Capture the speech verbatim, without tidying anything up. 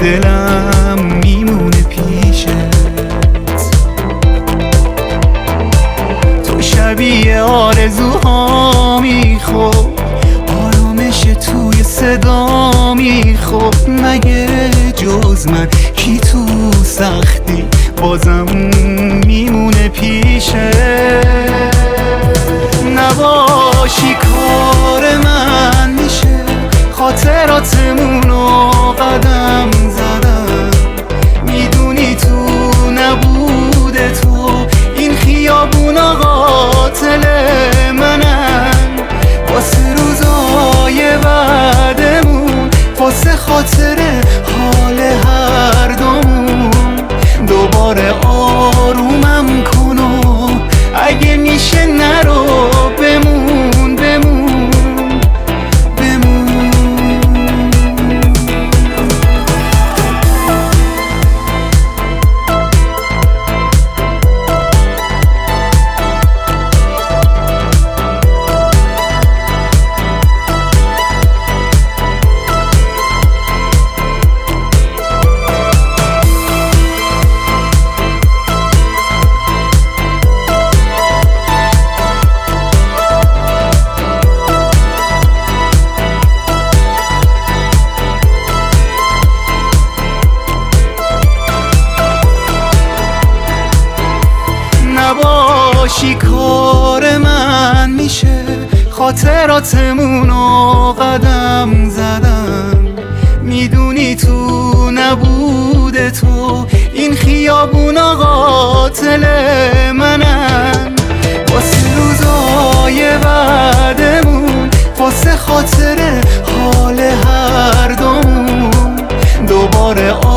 دلم میمونه پیشت. تو شبیه آرزوهامی، خب آرامش توی صدامی، خب مگه جز من کی تو سختی بازم میمونه پیشت. نباشی کار من میشه خاطراتمونو قدم زدم. میدونی تو نبود تو این خیابونا قاتل منن. واسه روزای بعدمون، واسه خاطر حال هر دومون، دوباره آرومم کن و اگه میشه نرو، بمون بمون بمون. نباشی کار من میشه خاطراتمونو قدم زدم. میدونی تو نبود تو این خیابونا قاتل منن. واسه روزای بعدمون، واسه خاطر حال هر دومون، دوباره